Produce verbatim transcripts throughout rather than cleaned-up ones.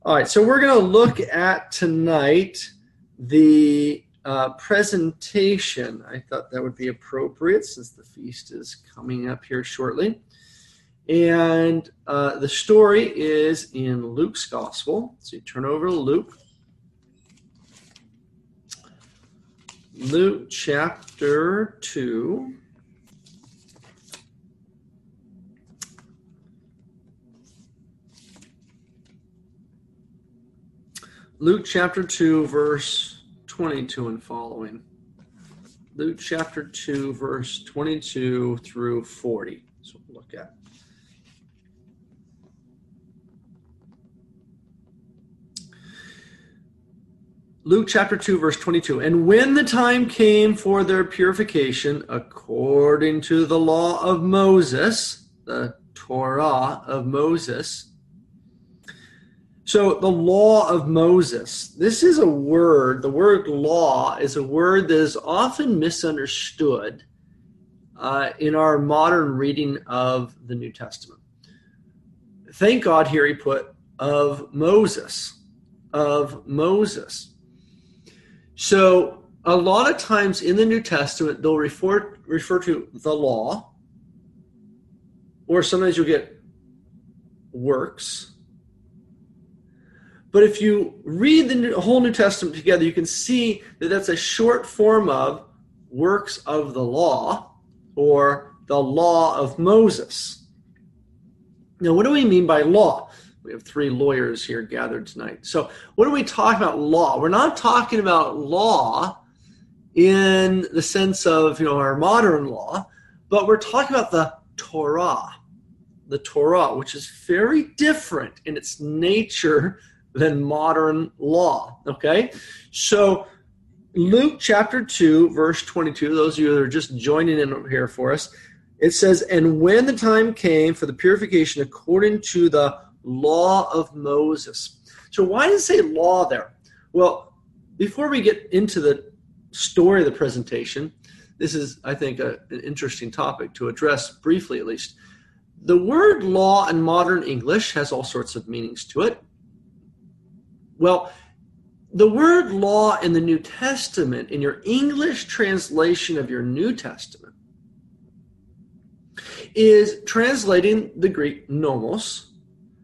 All right, so we're going to look at tonight the uh, presentation. I thought that would be appropriate since the feast is coming up here shortly. And uh, the story is in Luke's Gospel. So you turn over to Luke. Luke chapter two. Luke chapter two, verse twenty-two and following. Luke chapter two, verse twenty-two through forty. So we'll look at. Luke chapter two, verse twenty-two. And when the time came for their purification, according to the law of Moses, the Torah of Moses. So the law of Moses, this is a word, the word law is a word that is often misunderstood uh, in our modern reading of the New Testament. Thank God here he put of Moses, of Moses. So a lot of times in the New Testament, they'll refer, refer to the law, or sometimes you'll get works. But if you read the whole New Testament together, you can see that that's a short form of works of the law, or the law of Moses. Now, what do we mean by law? We have three lawyers here gathered tonight. So what are we talking about law? We're not talking about law in the sense of, you know, our modern law, but we're talking about the Torah, the Torah, which is very different in its nature than modern law, okay? So Luke chapter two, verse twenty-two, those of you that are just joining in here for us, it says, and when the time came for the purification according to the law of Moses. So why does it say law there? Well, before we get into the story of the presentation, this is, I think, a, an interesting topic to address briefly at least. The word law in modern English has all sorts of meanings to it. Well, the word law in the New Testament, in your English translation of your New Testament, is translating the Greek nomos.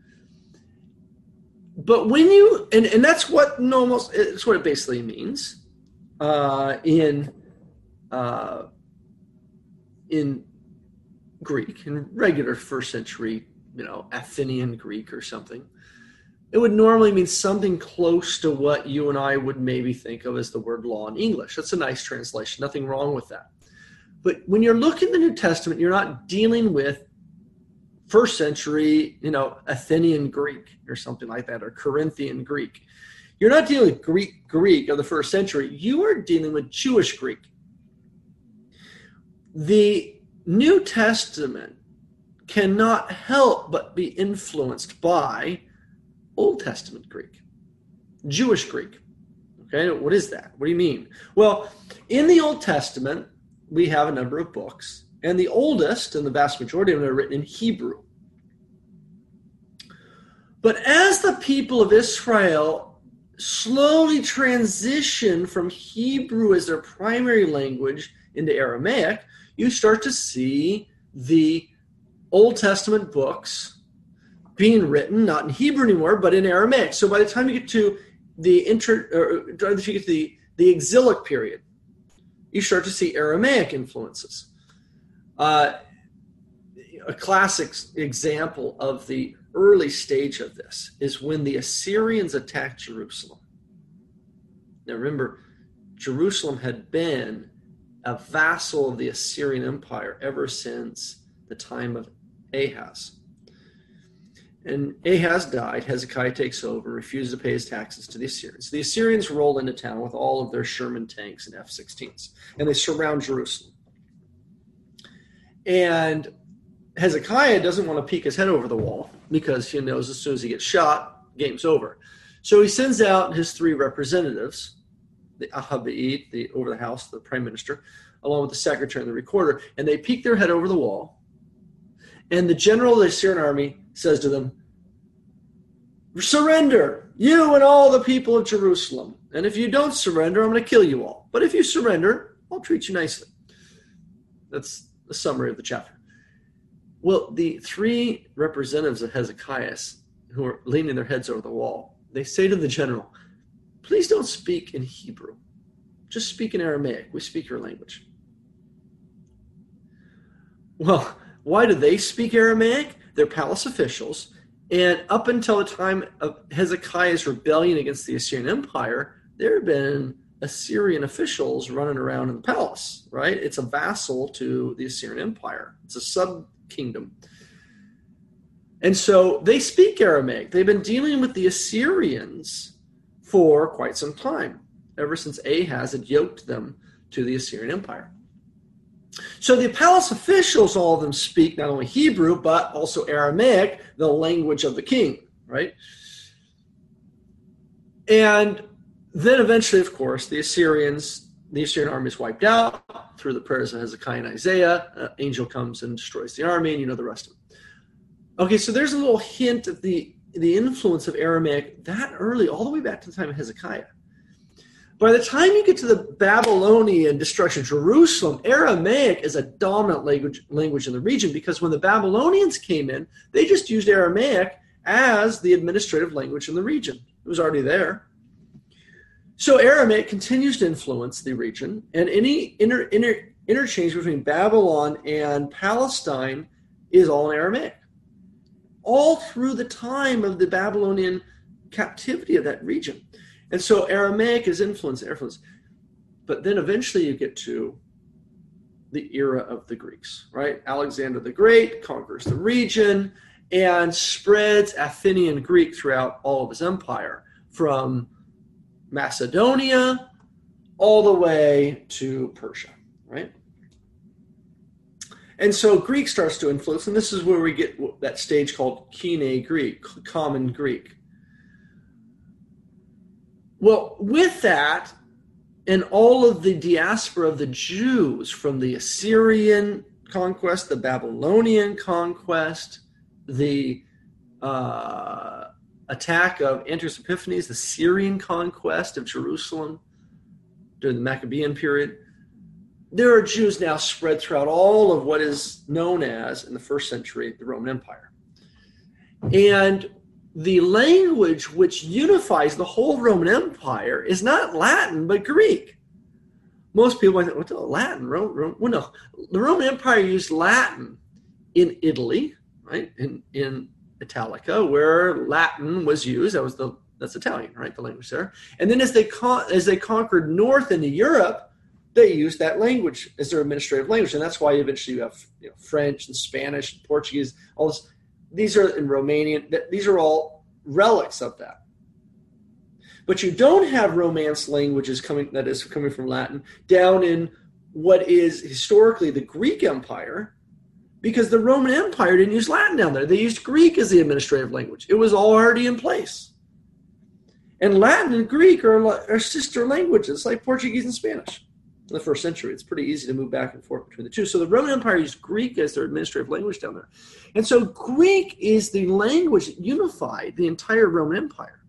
But when you, and, and that's what nomos, it's what it basically means uh, in, uh, in Greek, in regular first century, you know, Athenian Greek or something. It would normally mean something close to what you and I would maybe think of as the word law in English. That's a nice translation. Nothing wrong with that. But when you're looking at the New Testament, you're not dealing with first century, you know, Athenian Greek or something like that, or Corinthian Greek. You're not dealing with Greek Greek of the first century. You are dealing with Jewish Greek. The New Testament cannot help but be influenced by Old Testament Greek, Jewish Greek. Okay, what is that? What do you mean? Well, in the Old Testament, we have a number of books, and the oldest and the vast majority of them are written in Hebrew. But as the people of Israel slowly transition from Hebrew as their primary language into Aramaic, you start to see the Old Testament books being written, not in Hebrew anymore, but in Aramaic. So by the time you get to the inter, or by the time you get to the, the exilic period, you start to see Aramaic influences. Uh, a classic example of the early stage of this is when the Assyrians attacked Jerusalem. Now remember, Jerusalem had been a vassal of the Assyrian Empire ever since the time of Ahaz. And Ahaz died, Hezekiah takes over, refuses to pay his taxes to the Assyrians. The Assyrians roll into town with all of their Sherman tanks and F sixteens, and they surround Jerusalem. And Hezekiah doesn't want to peek his head over the wall because he knows as soon as he gets shot, game's over. So he sends out his three representatives, the Ahaba'it, the over the house, the prime minister, along with the secretary and the recorder, and they peek their head over the wall. And the general of the Assyrian army says to them, surrender, you and all the people of Jerusalem. And if you don't surrender, I'm going to kill you all. But if you surrender, I'll treat you nicely. That's the summary of the chapter. Well, the three representatives of Hezekiah who are leaning their heads over the wall, they say to the general, please don't speak in Hebrew. Just speak in Aramaic. We speak your language. Well, why do they speak Aramaic? They're palace officials. And up until the time of Hezekiah's rebellion against the Assyrian Empire, there have been Assyrian officials running around in the palace, right? It's a vassal to the Assyrian Empire. It's a sub-kingdom. And so they speak Aramaic. They've been dealing with the Assyrians for quite some time, ever since Ahaz had yoked them to the Assyrian Empire. So the palace officials, all of them speak not only Hebrew, but also Aramaic, the language of the king, right? And then eventually, of course, the Assyrians, the Assyrian army is wiped out through the prayers of Hezekiah and Isaiah. An angel comes and destroys the army, and you know the rest of it. Okay, so there's a little hint of the, the influence of Aramaic that early, all the way back to the time of Hezekiah. By the time you get to the Babylonian destruction of Jerusalem, Aramaic is a dominant language, language in the region, because when the Babylonians came in, they just used Aramaic as the administrative language in the region. It was already there. So Aramaic continues to influence the region, and any inter, inter, interchange between Babylon and Palestine is all in Aramaic. All through the time of the Babylonian captivity of that region. And so Aramaic is influence, influence. But then eventually you get to the era of the Greeks, right? Alexander the Great conquers the region and spreads Athenian Greek throughout all of his empire, from Macedonia all the way to Persia, right? And so Greek starts to influence, and this is where we get that stage called Koine Greek, Common Greek. Well, with that, and all of the diaspora of the Jews from the Assyrian conquest, the Babylonian conquest, the uh, attack of Antiochus Epiphanes, the Syrian conquest of Jerusalem during the Maccabean period, there are Jews now spread throughout all of what is known as, in the first century, the Roman Empire. And the language which unifies the whole Roman Empire is not Latin, but Greek. Most people might think, what's Latin? Rome, Rome? Well, no. The Roman Empire used Latin in Italy, right? In, in Italica, where Latin was used. That was the that's Italian, right? The language there. And then as they con- as they conquered north into Europe, they used that language as their administrative language, and that's why eventually you have you know, French and Spanish and Portuguese. All this. These are in Romanian. These are all relics of that. But you don't have Romance languages coming that is coming from Latin down in what is historically the Greek Empire, because the Roman Empire didn't use Latin down there. They used Greek as the administrative language. It was already in place. And Latin and Greek are, are sister languages like Portuguese and Spanish. In the first century, it's pretty easy to move back and forth between the two. So the Roman Empire used Greek as their administrative language down there. And so Greek is the language that unified the entire Roman Empire.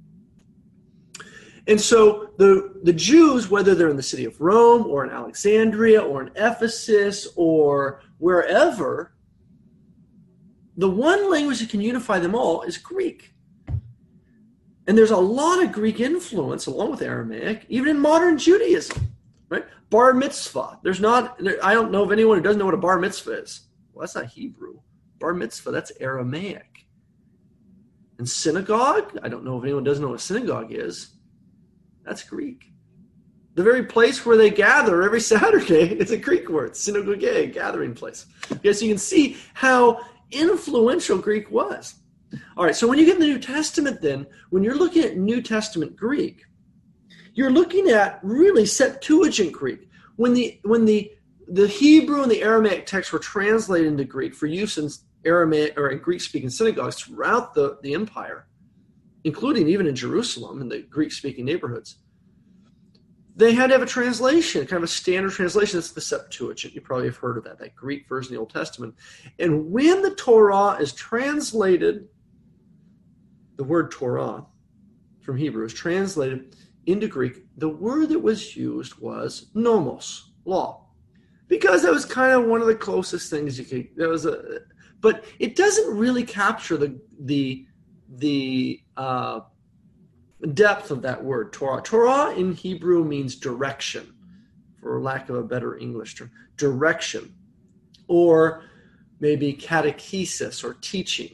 And so the, the Jews, whether they're in the city of Rome or in Alexandria or in Ephesus or wherever, the one language that can unify them all is Greek. And there's a lot of Greek influence along with Aramaic, even in modern Judaism. Right? Bar mitzvah. There's not, there, I don't know of anyone who doesn't know what a bar mitzvah is. Well, that's not Hebrew. Bar mitzvah, that's Aramaic. And synagogue, I don't know if anyone doesn't know what a synagogue is. That's Greek. The very place where they gather every Saturday, it's a Greek word, synagogue, gathering place. Okay, so you can see how influential Greek was. All right, so when you get in the New Testament then, when you're looking at New Testament Greek, you're looking at really Septuagint Greek. When the when the the Hebrew and the Aramaic texts were translated into Greek for use in Aramaic or in Greek-speaking synagogues throughout the, the empire, including even in Jerusalem in the Greek-speaking neighborhoods, they had to have a translation, kind of a standard translation. That's the Septuagint. You probably have heard of that, that Greek version of the Old Testament. And when the Torah is translated, the word Torah from Hebrew is translated into Greek. The word that was used was nomos, law, because that was kind of one of the closest things you could. That was a, but it doesn't really capture the the the uh, depth of that word Torah. Torah in Hebrew means direction, for lack of a better English term, direction, or maybe catechesis or teaching.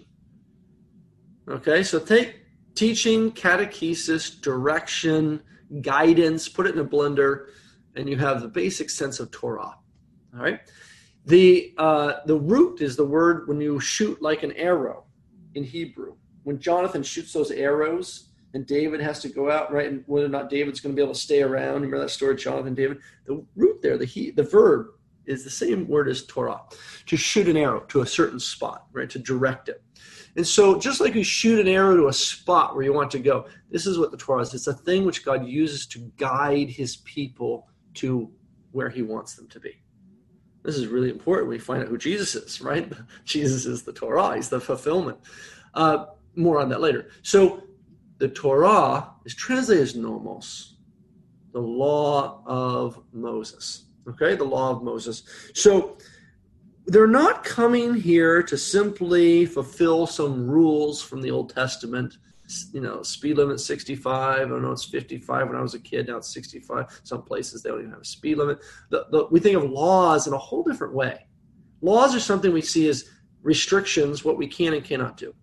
Okay, so take teaching, catechesis, direction, guidance, put it in a blender, and you have the basic sense of Torah. All right. The uh, the root is the word when you shoot like an arrow in Hebrew. When Jonathan shoots those arrows and David has to go out, right, and whether or not David's going to be able to stay around. Remember that story of Jonathan and David? The root there, the he, the verb is the same word as Torah, to shoot an arrow to a certain spot, right, to direct it. And so just like you shoot an arrow to a spot where you want to go, this is what the Torah is. It's a thing which God uses to guide his people to where he wants them to be. This is really important when you find out who Jesus is, right? Jesus is the Torah. He's the fulfillment. Uh, more on that later. So the Torah is translated as nomos, the law of Moses. Okay, the law of Moses. So they're not coming here to simply fulfill some rules from the Old Testament. You know, speed limit sixty-five. I don't know, it's fifty-five when I was a kid. Now it's sixty-five. Some places they don't even have a speed limit. The, the, we think of laws in a whole different way. Laws are something we see as restrictions, what we can and cannot do.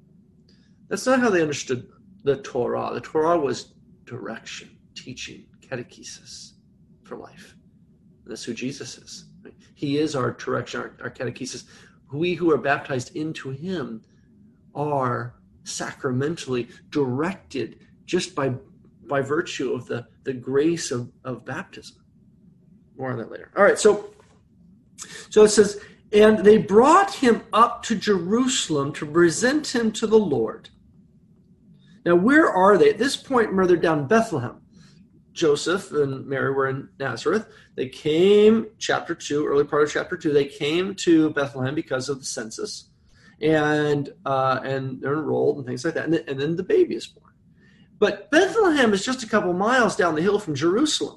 That's not how they understood the Torah. The Torah was direction, teaching, catechesis for life. And that's who Jesus is. Right? He is our direction, our, our catechesis. We who are baptized into him are sacramentally directed just by by virtue of the, the grace of, of baptism. More on that later. All right, so so it says, and they brought him up to Jerusalem to present him to the Lord. Now, where are they? At this point, remember, they're down in Bethlehem. Joseph and Mary were in Nazareth. They came, chapter two, early part of chapter two, they came to Bethlehem because of the census. And uh, and they're enrolled and things like that. And, th- and then the baby is born. But Bethlehem is just a couple miles down the hill from Jerusalem.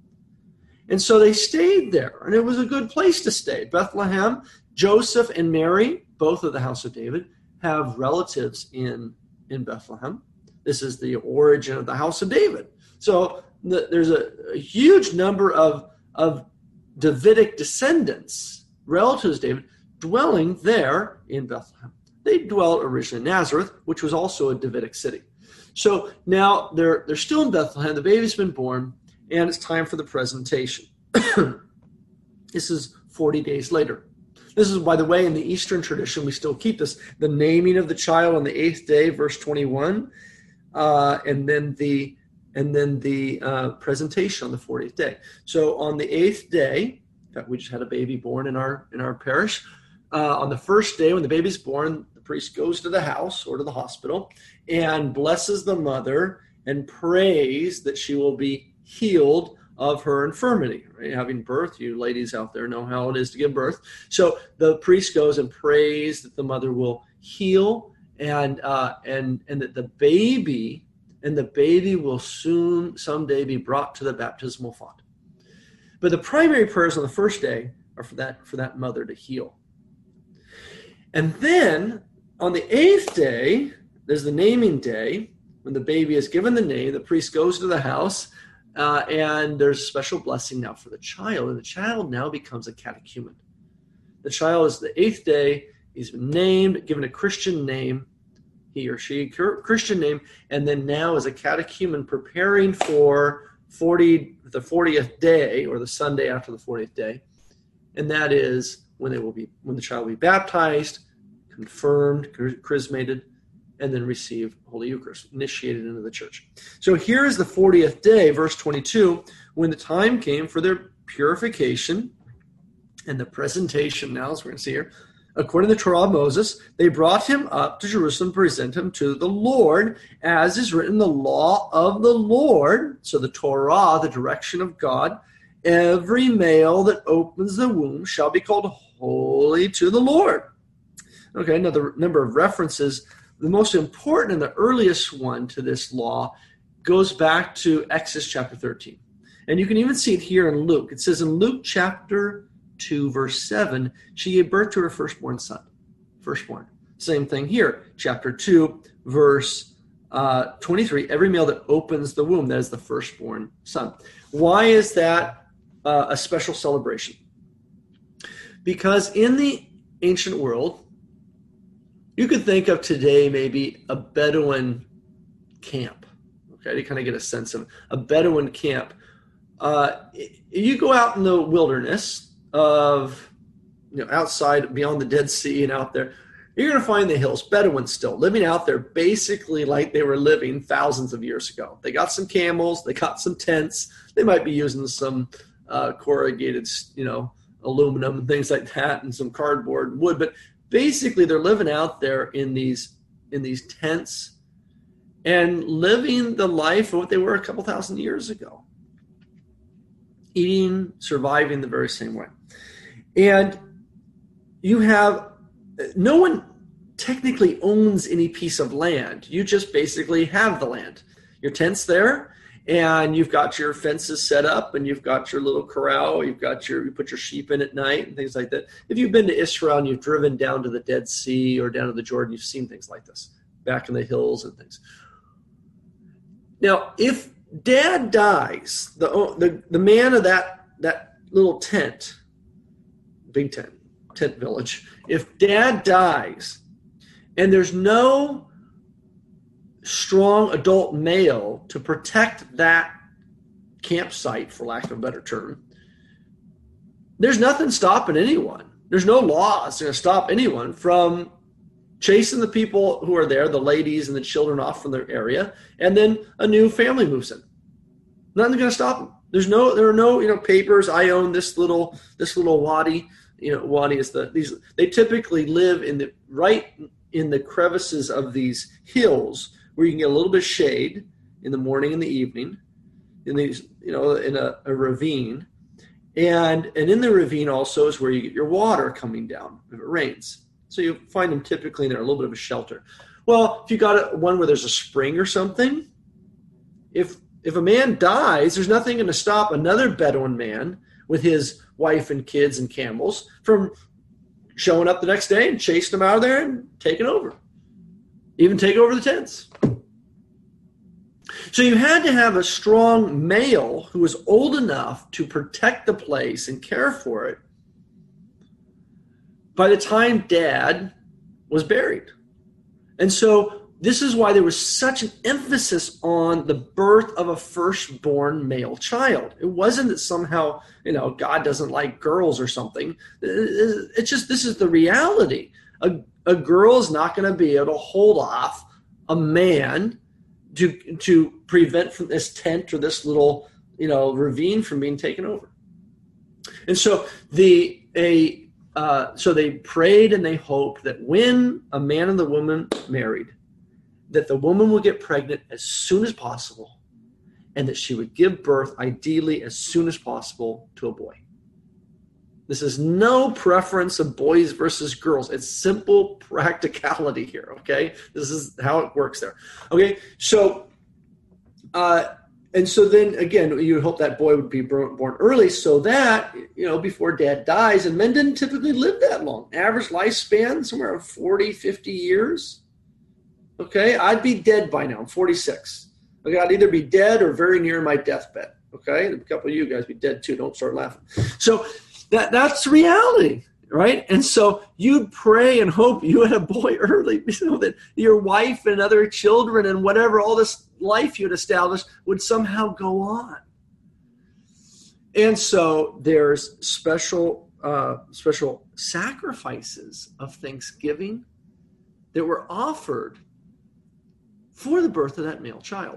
And so they stayed there. And it was a good place to stay. Bethlehem, Joseph and Mary, both of the house of David, have relatives in, in Bethlehem. This is the origin of the house of David. So the, there's a, a huge number of, of Davidic descendants, relatives of David, dwelling there in Bethlehem. They dwelt originally in Nazareth, which was also a Davidic city. So now they're they're still in Bethlehem. The baby's been born, and it's time for the presentation. This is forty days later. This is, by the way, in the Eastern tradition, we still keep this. The naming of the child on the eighth day, verse twenty-one, uh, and then the and then the uh, presentation on the fortieth day. So on the eighth day, in fact, we just had a baby born in our in our parish. Uh, on the first day, when the baby's born, the priest goes to the house or to the hospital and blesses the mother and prays that she will be healed of her infirmity. Right? Having birth, you ladies out there know how it is to give birth. So the priest goes and prays that the mother will heal and uh, and and that the baby and the baby will soon someday be brought to the baptismal font. But the primary prayers on the first day are for that for that mother to heal. And then on the eighth day, there's the naming day. When the baby is given the name, the priest goes to the house, uh, and there's a special blessing now for the child. And the child now becomes a catechumen. The child is the eighth day. He's been named, given a Christian name, he or she, Christian name, and then now is a catechumen preparing for forty, the fortieth day, or the Sunday after the fortieth day. And that is when they will be, when the child will be baptized, confirmed, chrismated, and then receive Holy Eucharist, initiated into the church. So here is the fortieth day, verse twenty-two, when the time came for their purification and the presentation. Now, as we're going to see here, according to the Torah of Moses, they brought him up to Jerusalem to present him to the Lord, as is written in the law of the Lord. So the Torah, the direction of God, every male that opens the womb shall be called holy to the Lord. Okay, another number of references the most important and the earliest one to this law goes back to Exodus chapter thirteen. And you can even see it here in Luke. It says in Luke chapter two, verse seven, she gave birth to her firstborn son. Firstborn. Same thing here. Chapter two, verse uh, twenty-three, every male that opens the womb, that is the firstborn son. Why is that uh, a special celebration? Because in the ancient world, you could think of today maybe a Bedouin camp, okay, to kind of get a sense of a Bedouin camp. Uh, you go out in the wilderness of, you know, outside beyond the Dead Sea and out there, you're going to find the hills, Bedouins still living out there basically like they were living thousands of years ago. They got some camels, they got some tents, they might be using some uh, corrugated, you know, aluminum and things like that and some cardboard wood, but basically they're living out there in these in these tents and living the life of what they were a couple thousand years ago, eating, surviving the very same way. And you have no one technically owns any piece of land. You just basically have the land. Your tent's there, and you've got your fences set up, and you've got your little corral. You've got your, you put your sheep in at night and things like that. If you've been to Israel and you've driven down to the Dead Sea or down to the Jordan, you've seen things like this back in the hills and things. Now, if dad dies, the the, the man of that, that little tent, big tent, tent village, if dad dies and there's no strong adult male to protect that campsite, for lack of a better term, there's nothing stopping anyone. There's no law that's going to stop anyone from chasing the people who are there, the ladies and the children, off from their area, and then a new family moves in. Nothing's going to stop them. There's no, there are no, you know, papers. I own this little, this little wadi. You know, wadi is the these. They typically live in the right in the crevices of these hills, where you can get a little bit of shade in the morning and the evening, in these, you know, in a, a ravine. And and in the ravine also is where you get your water coming down if it rains. So you find them typically in there, a little bit of a shelter. Well, if you got a, one where there's a spring or something, if if a man dies, there's nothing going to stop another Bedouin man with his wife and kids and camels from showing up the next day and chasing them out of there and taking over. Even take over the tents. So you had to have a strong male who was old enough to protect the place and care for it by the time dad was buried. And so this is why there was such an emphasis on the birth of a firstborn male child. It wasn't that somehow, you know, God doesn't like girls or something. It's just, this is the reality. A, a girl is not going to be able to hold off a man to to prevent from this tent or this little, you know, ravine from being taken over. And so the a uh, so they prayed and they hoped that when a man and the woman married, that the woman would get pregnant as soon as possible, and that she would give birth ideally as soon as possible to a boy. This is no preference of boys versus girls. It's simple practicality here, okay? This is how it works there. Okay, so, uh, and so then, again, you would hope that boy would be born early so that, you know, before dad dies, and men didn't typically live that long. Average lifespan, somewhere around forty, fifty years. Okay, I'd be dead by now. I'm forty-six. Okay, I'd either be dead or very near my deathbed. Okay, a couple of you guys be dead too. Don't start laughing. So that that's reality, right? And so you'd pray and hope you had a boy early, you know, that your wife and other children and whatever, all this life you'd established would somehow go on. And so there's special uh, special sacrifices of Thanksgiving that were offered for the birth of that male child.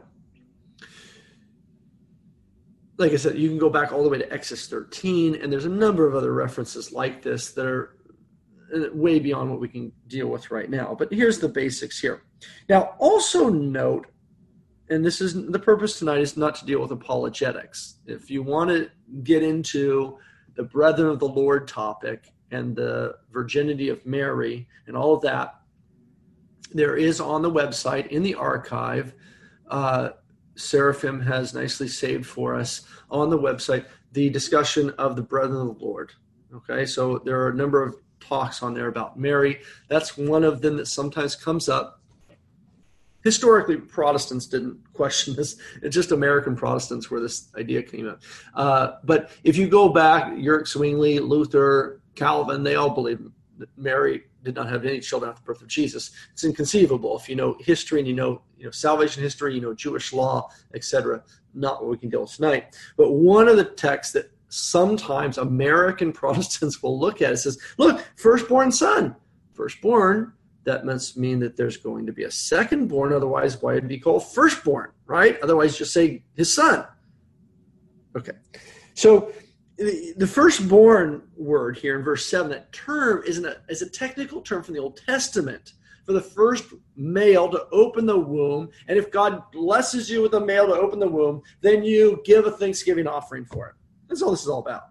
Like I said, you can go back all the way to Exodus thirteen, and there's a number of other references like this that are way beyond what we can deal with right now. But here's the basics here. Now, also note, and this is the purpose tonight is not to deal with apologetics. If you want to get into the brethren of the Lord topic and the virginity of Mary and all of that, there is on the website, in the archive, uh, Seraphim has nicely saved for us on the website the discussion of the brethren of the Lord. Okay, so there are a number of talks on there about Mary. That's one of them that sometimes comes up. Historically, Protestants didn't question this. It's just American Protestants where this idea came up. Uh, but if you go back, Yerk Zwingli, Luther, Calvin, they all believe that Mary did not have any children after the birth of Jesus. It's inconceivable. If you know history and you know, you know salvation history, you know Jewish law, et cetera. Not what we can deal with tonight. But one of the texts that sometimes American Protestants will look at it says, look, firstborn son. Firstborn, that must mean that there's going to be a secondborn. Otherwise, why would it be called firstborn, right? Otherwise, just say his son. Okay. So the firstborn word here in verse seven, that term is, an, is a technical term from the Old Testament for the first male to open the womb. And if God blesses you with a male to open the womb, then you give a Thanksgiving offering for it. That's all this is all about.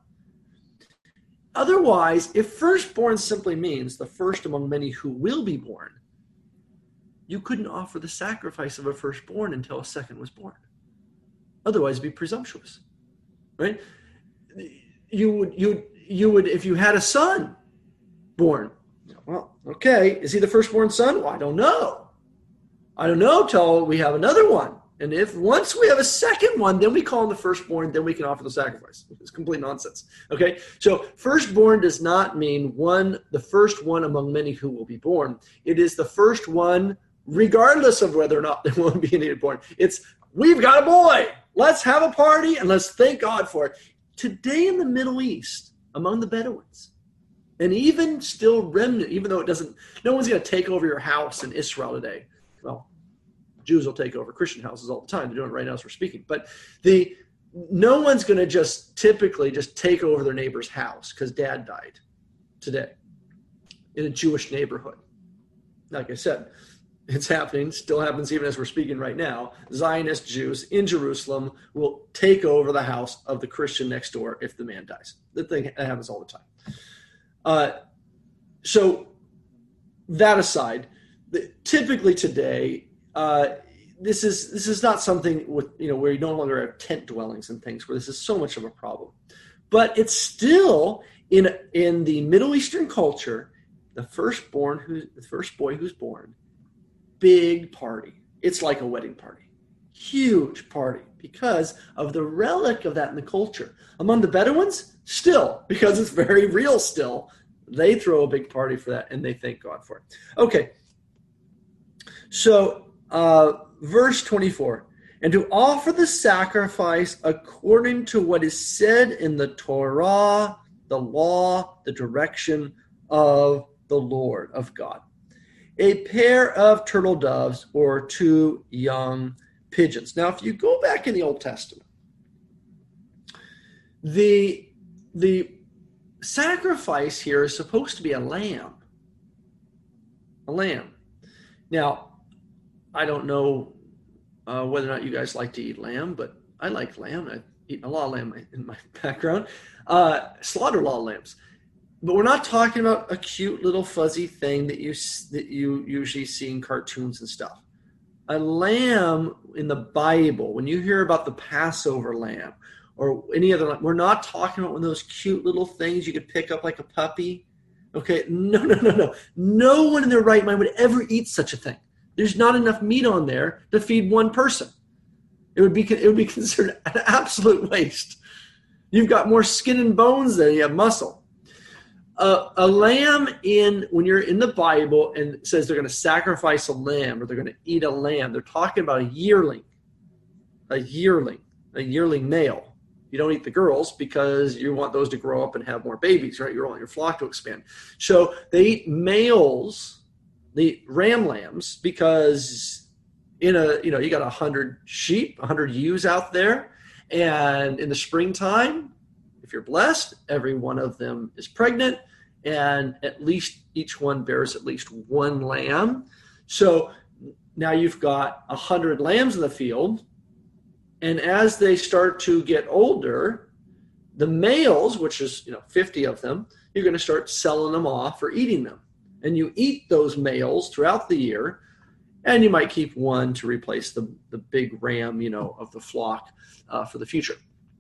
Otherwise, if firstborn simply means the first among many who will be born, you couldn't offer the sacrifice of a firstborn until a second was born. Otherwise, it'd be presumptuous, right? You would, you, you would, if you had a son born, well, okay, is he the firstborn son? Well, I don't know. I don't know till we have another one. And if once we have a second one, then we call him the firstborn, then we can offer the sacrifice. It's complete nonsense. Okay, so firstborn does not mean one, the first one among many who will be born. It is the first one, regardless of whether or not there will be any born. It's, we've got a boy. Let's have a party and let's thank God for it. Today in the Middle East, among the Bedouins, and even still remnant, even though it doesn't, no one's going to take over your house in Israel today. Well, Jews will take over Christian houses all the time. They're doing it right now as we're speaking. But the no one's going to just typically just take over their neighbor's house because dad died today in a Jewish neighborhood. Like I said, it's happening, still happens even as we're speaking right now. Zionist Jews in Jerusalem will take over the house of the Christian next door if the man dies. That thing that happens all the time. Uh, so that aside, the, typically today, Uh, this is this is not something with you know where you no longer have tent dwellings and things where this is so much of a problem, but it's still in in the Middle Eastern culture, the firstborn who the first boy who's born, big party. It's like a wedding party, huge party because of the relic of that in the culture. Among the Bedouins, still because it's very real. Still, they throw a big party for that and they thank God for it. Okay, so. Uh, verse twenty-four, and to offer the sacrifice according to what is said in the Torah, the law, the direction of the Lord of God. A pair of turtle doves or two young pigeons. Now, if you go back in the Old Testament, the, the sacrifice here is supposed to be a lamb. A lamb. Now, I don't know uh, whether or not you guys like to eat lamb, but I like lamb. I've eaten a lot of lamb in my background. Uh, slaughter a lot of lambs. But we're not talking about a cute little fuzzy thing that you that you usually see in cartoons and stuff. A lamb in the Bible, when you hear about the Passover lamb or any other lamb, we're not talking about one of those cute little things you could pick up like a puppy. Okay, no, no, no, no. No one in their right mind would ever eat such a thing. There's not enough meat on there to feed one person. It would be it would be considered an absolute waste. You've got more skin and bones than you have muscle. Uh, a lamb in when you're in the Bible and it says they're going to sacrifice a lamb or they're going to eat a lamb, they're talking about a yearling, a yearling, a yearling male. You don't eat the girls because you want those to grow up and have more babies, right? You want your flock to expand. So they eat males. The ram lambs, because in a, you know, you got a hundred sheep, a hundred ewes out there. And in the springtime, if you're blessed, every one of them is pregnant and at least each one bears at least one lamb. So now you've got a hundred lambs in the field. And as they start to get older, the males, which is, you know, fifty of them, you're going to start selling them off or eating them. And you eat those males throughout the year And you might keep one to replace the, the big ram, you know, of the flock uh, for the future.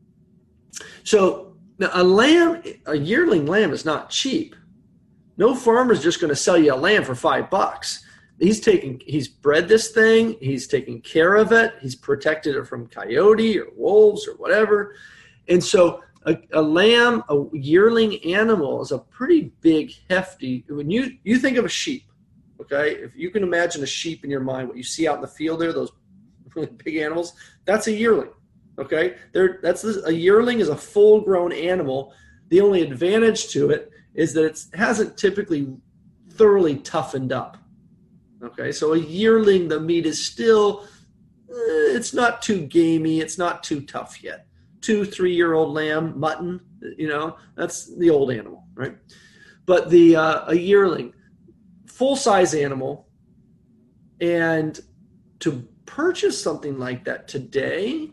So now a lamb, a yearling lamb is not cheap. No farmer's just going to sell you a lamb for five bucks. He's taking, he's bred this thing. He's taking care of it. He's protected it from coyote or wolves or whatever. And so a, a lamb, a yearling animal is a pretty big, hefty, when you, you think of a sheep, okay? If you can imagine a sheep in your mind, what you see out in the field there, those really big animals, that's a yearling, okay? They're, that's a yearling is a full-grown animal. The only advantage to it is that it hasn't typically thoroughly toughened up. Okay, so a yearling, the meat is still, eh, it's not too gamey, it's not too tough yet. Two, three-year-old lamb, mutton, you know, that's the old animal, right? But the uh, a yearling, full-size animal, and to purchase something like that today,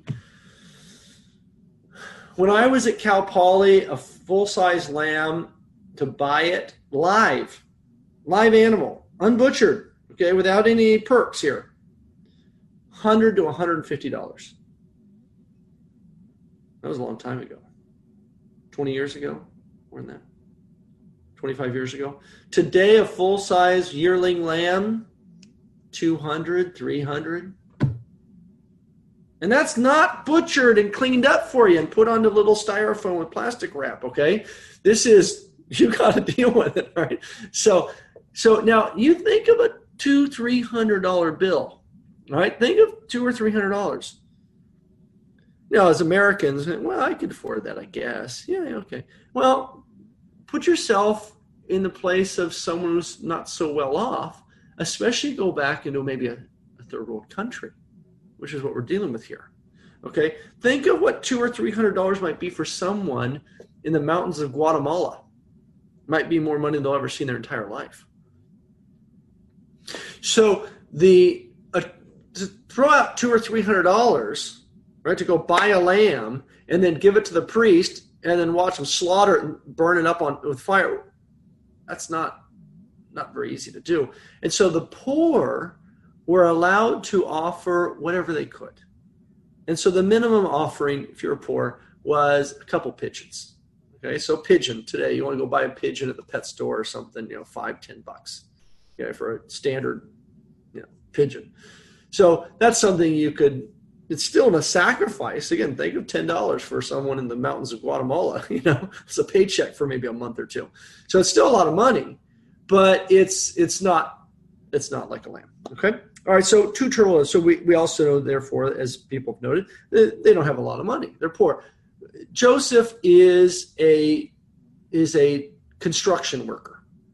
when I was at Cal Poly, a full-size lamb, to buy it live, live animal, unbutchered, okay, without any perks here, one hundred to one hundred fifty dollars. That was a long time ago. twenty years ago, more than that. twenty-five years ago. Today, a full-size yearling lamb, two hundred, three hundred. And that's not butchered and cleaned up for you and put on the little styrofoam with plastic wrap, okay? This is, you got to deal with it, all right? So, so now you think of a two, three hundred dollar bill, all right? Think of two or three hundred dollars. You know, as Americans, well, I could afford that, I guess. Yeah, okay. Well, put yourself in the place of someone who's not so well off, especially go back into maybe a, a third world country, which is what we're dealing with here. Okay, think of what two or three hundred dollars might be for someone in the mountains of Guatemala. Might be more money than they'll ever see in their entire life. So the uh, to throw out two or three hundred dollars, right, to go buy a lamb and then give it to the priest and then watch them slaughter it and burn it up on with fire. That's not not very easy to do. And so the poor were allowed to offer whatever they could. And so the minimum offering, if you're poor, was a couple pigeons. Okay, so pigeon today, you want to go buy a pigeon at the pet store or something, you know, five, ten bucks. Okay, for a standard, you know, pigeon. So that's something you could, it's still a sacrifice. Again, think of ten dollars for someone in the mountains of Guatemala, you know, it's a paycheck for maybe a month or two. So it's still a lot of money, but it's it's not, it's not like a lamb, okay? All right, so two turtle. So we, we also know, therefore, as people have noted, they, they don't have a lot of money. They're poor. Joseph is a is a construction worker.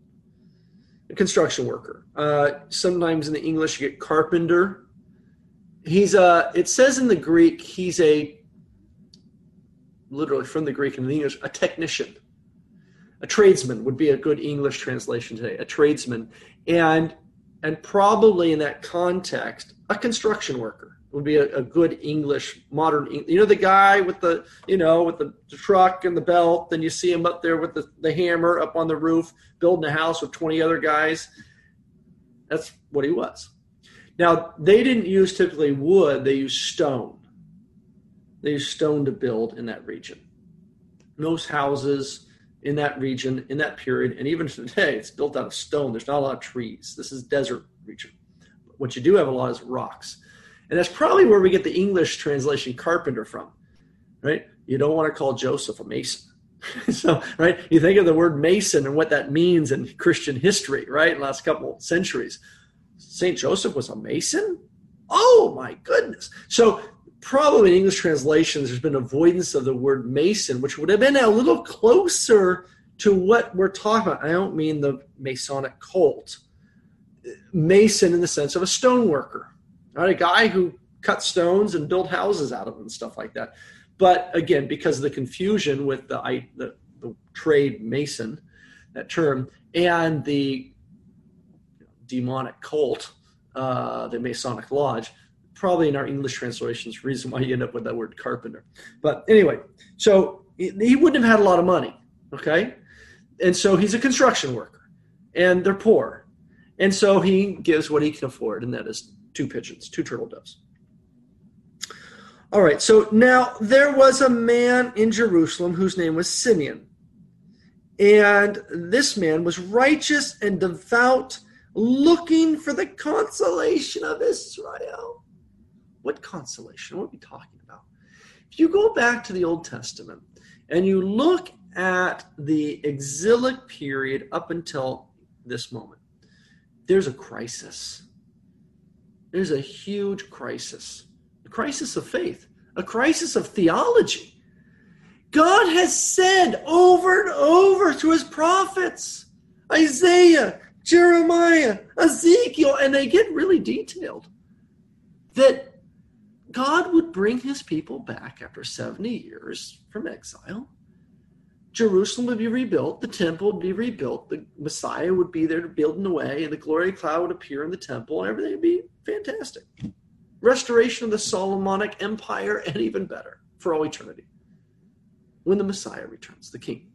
A construction worker. Uh, sometimes in the English you get carpenter. He's a. It says in the Greek he's a. Literally from the Greek and the English, a technician. A tradesman would be a good English translation today. A tradesman, and and probably in that context, a construction worker would be a, a good English, modern, you know, the guy with the, you know, with the, the truck and the belt, then you see him up there with the, the hammer up on the roof, building a house with twenty other guys. That's what he was. Now, they didn't use typically wood, they used stone. They used stone to build in that region. Most houses in that region, in that period, and even today, it's built out of stone. There's not a lot of trees. This is desert region. What you do have a lot is rocks. And that's probably where we get the English translation carpenter from, right? You don't want to call Joseph a mason. So, right, you think of the word mason and what that means in Christian history, right, last couple centuries. Saint Joseph was a mason? Oh, my goodness. So probably in English translations, there's been avoidance of the word mason, which would have been a little closer to what we're talking about. I don't mean the Masonic cult. Mason in the sense of a stone worker. Right, a guy who cut stones and built houses out of them and stuff like that. But again, because of the confusion with the, the, the trade mason, that term, and the demonic cult, uh, the Masonic Lodge, probably in our English translations, reason why you end up with that word carpenter. But anyway, so he wouldn't have had a lot of money, okay? And so he's a construction worker, and they're poor. And so he gives what he can afford, and that is two pigeons, two turtle doves. All right, so now there was a man in Jerusalem whose name was Simeon. And this man was righteous and devout, looking for the consolation of Israel. What consolation? What are we talking about? If you go back to the Old Testament and you look at the exilic period up until this moment, there's a crisis. There's a huge crisis. A crisis of faith. A crisis of theology. God has said over and over to his prophets, Isaiah, Jeremiah, Ezekiel, and they get really detailed, that God would bring his people back after seventy years from exile. Jerusalem would be rebuilt, the temple would be rebuilt, the Messiah would be there to build the way, and the glory cloud would appear in the temple, and everything would be fantastic. Restoration of the Solomonic Empire, and even better, for all eternity, when the Messiah returns, the king.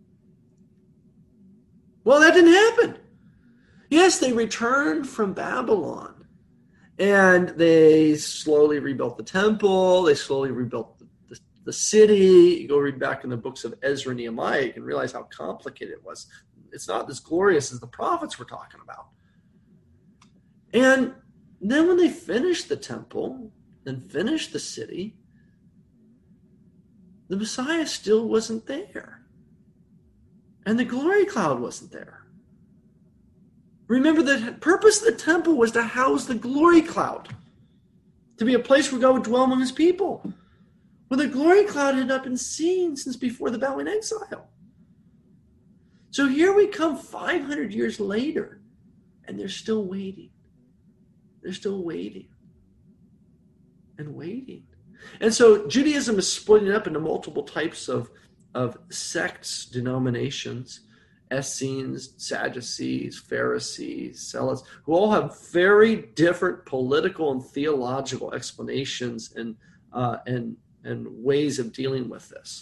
Well, that didn't happen. Yes, they returned from Babylon, and they slowly rebuilt the temple, they slowly rebuilt the, the, the city. You go read back in the books of Ezra and Nehemiah, you can realize how complicated it was. It's not as glorious as the prophets were talking about. And then when they finished the temple and finished the city, the Messiah still wasn't there. And the glory cloud wasn't there. Remember, the purpose of the temple was to house the glory cloud, to be a place where God would dwell among his people. Well, the glory cloud had not been seen since before the Babylonian exile. So here we come five hundred years later, and they're still waiting. They're still waiting and waiting. And so Judaism is splitting up into multiple types of, of sects, denominations, Essenes, Sadducees, Pharisees, Zealots, who all have very different political and theological explanations and uh, and and ways of dealing with this.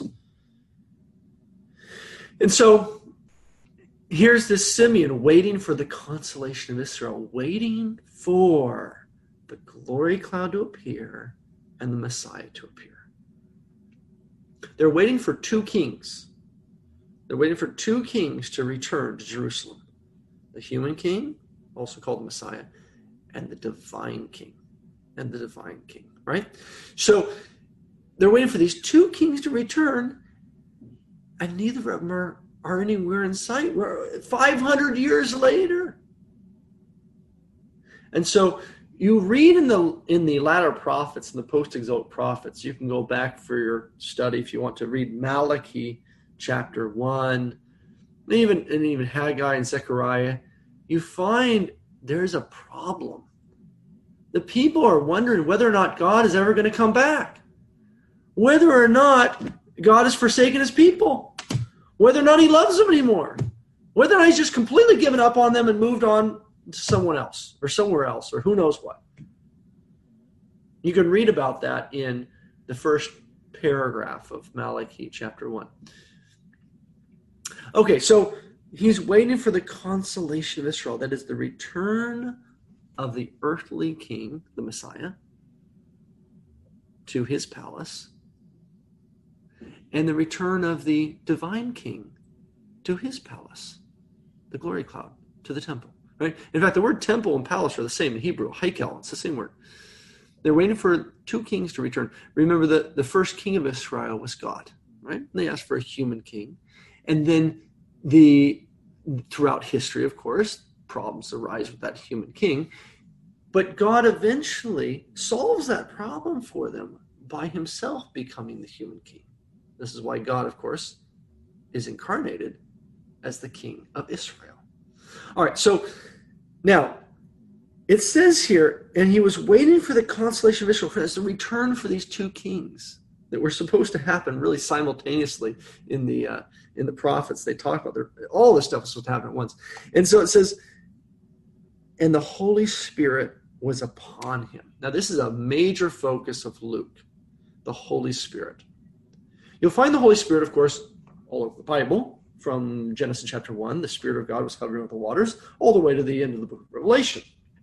And so here's this Simeon waiting for the consolation of Israel, waiting for the glory cloud to appear and the Messiah to appear. They're waiting for two kings. They're waiting for two kings to return to Jerusalem. The human king, also called the Messiah, and the divine king. And the divine king, right? So they're waiting for these two kings to return, and neither of them are, are anywhere in sight. We're five hundred years later. And so you read in the in the latter prophets and the post-exilic prophets, you can go back for your study if you want to read Malachi chapter one, and even, and even Haggai and Zechariah, you find there's a problem. The people are wondering whether or not God is ever going to come back, whether or not God has forsaken his people, whether or not he loves them anymore, whether or not he's just completely given up on them and moved on to someone else or somewhere else or who knows what. You can read about that in the first paragraph of Malachi chapter one. Okay, so he's waiting for the consolation of Israel. That is the return of the earthly king, the Messiah, to his palace, and the return of the divine king to his palace, the glory cloud, to the temple. Right? In fact, the word temple and palace are the same in Hebrew, Heikel, it's the same word. They're waiting for two kings to return. Remember that the first king of Israel was God, right? And they asked for a human king. And then the throughout history, of course, problems arise with that human king. But God eventually solves that problem for them by himself becoming the human king. This is why God, of course, is incarnated as the king of Israel. All right, so now it says here, and he was waiting for the consolation of Israel as the return for these two kings that were supposed to happen really simultaneously in the uh, in the prophets. They talk about their, all this stuff was supposed to happen at once. And so it says, and the Holy Spirit was upon him. Now this is a major focus of Luke, the Holy Spirit. You'll find the Holy Spirit, of course, all over the Bible, from Genesis chapter one, the Spirit of God was hovering over the waters, all the way to the end of the book of Revelation.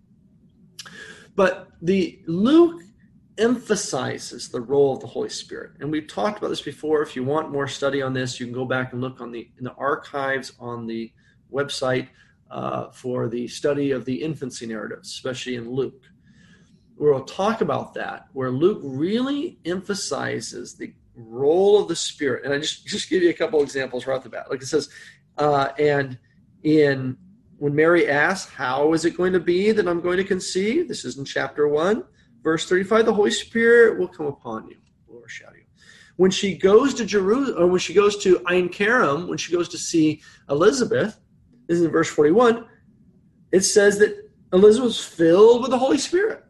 But the Luke emphasizes the role of the Holy Spirit. And we've talked about this before. If you want more study on this, you can go back and look on the in the archives on the website uh, for the study of the infancy narratives, especially in Luke, where we'll talk about that, where Luke really emphasizes the role of the Spirit. And I just, just give you a couple examples right off the bat. Like it says, uh, and in when Mary asks, how is it going to be that I'm going to conceive? This is in chapter one, verse thirty-five, the Holy Spirit will come upon you, will overshadow you. When she goes to Jerusalem, or when she goes to Ein Karam, when she goes to see Elizabeth, this is in verse forty-one, it says that Elizabeth was filled with the Holy Spirit.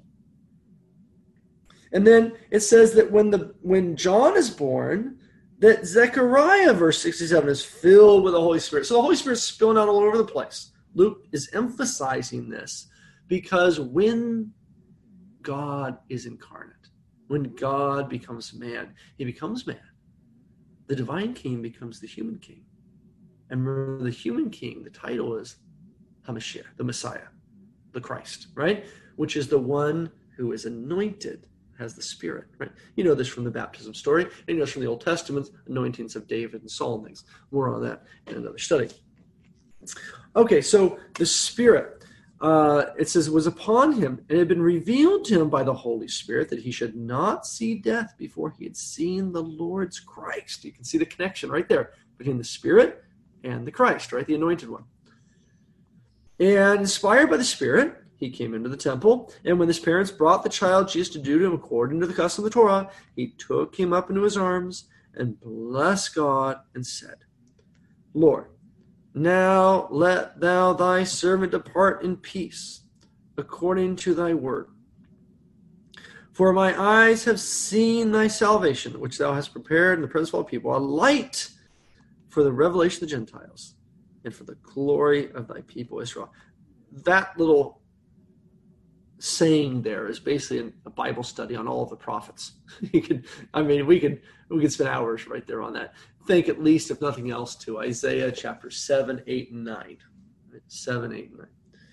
And then it says that when the when John is born, that Zechariah, verse sixty-seven, is filled with the Holy Spirit. So the Holy Spirit's spilling out all over the place. Luke is emphasizing this because when God is incarnate, when God becomes man, he becomes man. The divine king becomes the human king. And remember, the human king, the title is HaMashiach, the Messiah, the Christ, right? Which is the one who is anointed, has the Spirit, right? You know this from the baptism story, and you know this from the Old Testament, anointings of David and Saul and things. More on that in another study. Okay, so the Spirit, uh, it says, was upon him, and it had been revealed to him by the Holy Spirit that he should not see death before he had seen the Lord's Christ. You can see the connection right there between the Spirit and the Christ, right? The anointed one. And inspired by the Spirit, he came into the temple, and when his parents brought the child Jesus to do to him according to the custom of the Torah, he took him up into his arms and blessed God and said, Lord, now let thou thy servant depart in peace, according to thy word. For my eyes have seen thy salvation, which thou hast prepared in the presence of all people, a light for the revelation of the Gentiles, and for the glory of thy people Israel. That little saying there is basically a Bible study on all of the prophets. You could, I mean, we could we could spend hours right there on that. Think at least, if nothing else, to Isaiah chapter seven, eight, and nine. Right? Seven, eight, and nine.